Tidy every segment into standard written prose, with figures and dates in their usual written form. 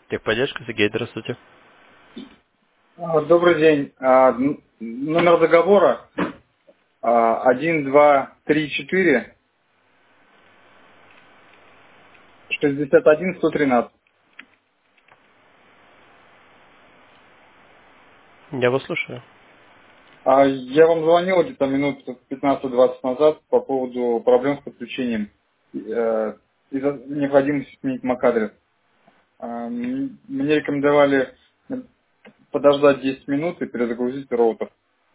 Техподдержка, Сергей, здравствуйте. Добрый день. Номер договора 1234 61 113. Я вас слушаю. Я вам звонил где-то минут 15-20 назад по поводу проблем с подключением. Из-за необходимости сменить MAC-адрес. Мне рекомендовали подождать 10 минут и перезагрузить роутер.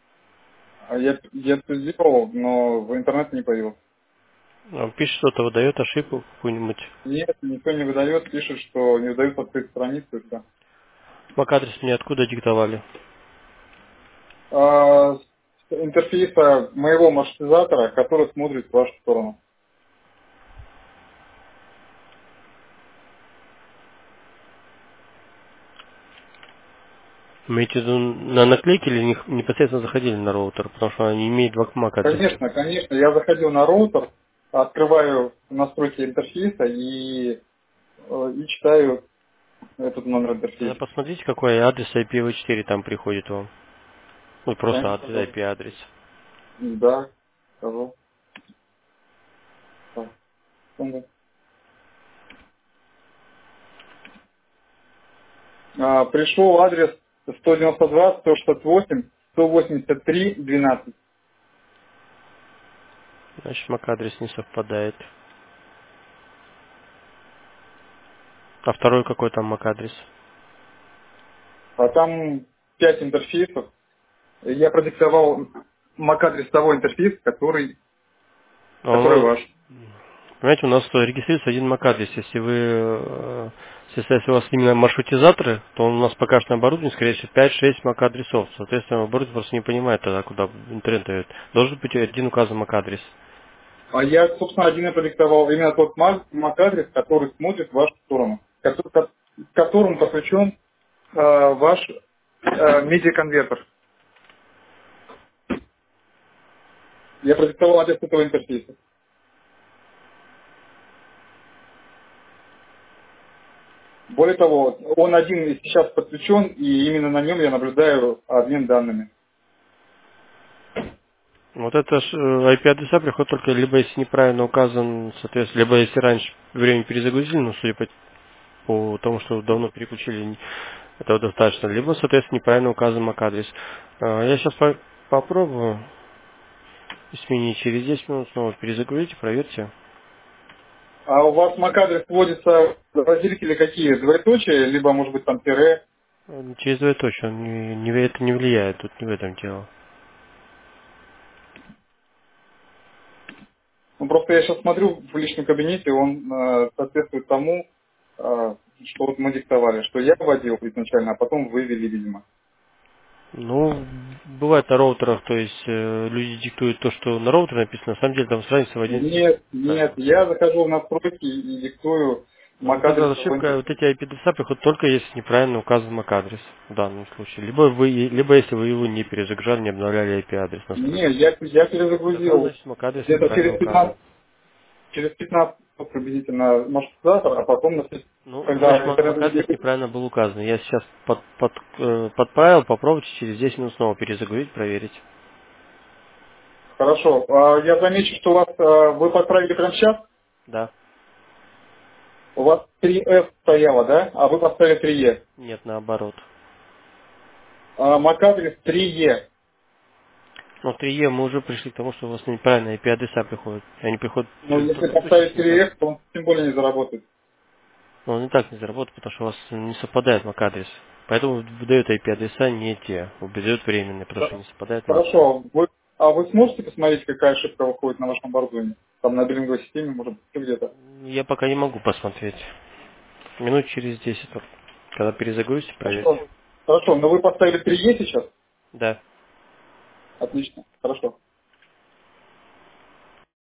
Я это сделал, но в интернет не появился. Пишет, что-то выдает ошибку какую-нибудь. Нет, никто не выдает, пишет, что не выдают открыть страницу и все. MAC-адрес мне откуда диктовали? С интерфейса моего маршрутизатора, который смотрит в вашу сторону. Имеете в виду на наклейке или непосредственно заходили на роутер? Потому что они имеют два MAC-адреса. Конечно, конечно, я заходил на роутер, открываю настройки интерфейса и читаю этот номер Тогда интерфейса. посмотрите, какой адрес IPv4 там приходит вам. Ну, просто Конечно, адрес, пожалуйста. IP-адрес. Да, скажу. Так, секунду. Пришел адрес 192, 168, 183, 12. Значит, MAC-адрес не совпадает. А второй какой там MAC-адрес? А там 5 интерфейсов. Я продиктовал MAC-адрес того интерфейса, который Он, ваш. понимаете, у нас регистрируется один MAC-адрес. Если у вас именно маршрутизаторы, то у нас пока что на оборудовании, скорее всего, 5-6 MAC-адресов. Соответственно, оборудование просто не понимает тогда, куда интернет дает. Должен быть один указан MAC-адрес. А я, собственно, один и продиктовал именно тот MAC-адрес, который смотрит в вашу сторону, к которому подключен ваш медиаконвертер. Я продиктовал адрес этого интерфейса. Более того, он один и сейчас подключен, и именно на нем я наблюдаю обмен данными. Вот это IP-адреса приходят только либо если неправильно указан, соответственно, либо если раньше время перезагрузили, ну, судя по тому, что давно переключили, этого достаточно, либо, соответственно, неправильно указан MAC-адрес. Я сейчас попробую сменить через 10 минут, снова перезагрузите, проверьте. А у вас MAC-адрес вводится разделители какие? Двоеточие, либо, может быть, там тире? Через двоеточие, это не влияет, тут не в этом дело. Ну, просто я сейчас смотрю в личном кабинете, он соответствует тому, что вот мы диктовали, что я вводил изначально, а потом вывели, видимо. Ну, бывает на роутерах, то есть люди диктуют то, что на роутере написано, на самом деле там страница в один Нет, нет, правильно. я захожу в настройки и диктую Ну, вот эта MAC-адрес того ошибка, вот интерфейса. эти IP-адреса приходят только если неправильно указан MAC-адрес в данном случае. Либо если вы его не перезагружали, не обновляли IP-адрес настройки. Не, я Тогда, перезагрузил значит, MAC-адрес где-то неправильно указан. через 15 минут приблизительно маршрутизатор, а потом, Ну, значит, когда интернет MAC-адрес будет. неправильно был указан. Я сейчас подправил, попробуйте через 10 минут снова перезагрузить, проверить. Хорошо. Я замечу, что у вас, вы подправили прямо сейчас, Да. у вас 3F стояло, да? А вы поставили 3E. Нет, наоборот. MAC-адрес 3E. Но в 3Е мы уже пришли к тому, что у вас неправильные IP-адреса приходят. Они приходят Ну, только если в том случае, поставить если неправильно. 3F, то он тем более не заработает. Но он и так не заработает, потому что у вас не совпадает MAC-адрес. Поэтому выдают IP-адреса не те. Выдают временные, потому что не совпадает MAC. Хорошо. Вы сможете посмотреть, какая ошибка выходит на вашем оборудовании? Там на биллинговой системе, может быть, где-то. Я пока не могу посмотреть. Минут через 10. Вот. Когда перезагрузите, проверьте. Хорошо. Хорошо, но вы поставили 3E сейчас? Да. Отлично. Хорошо.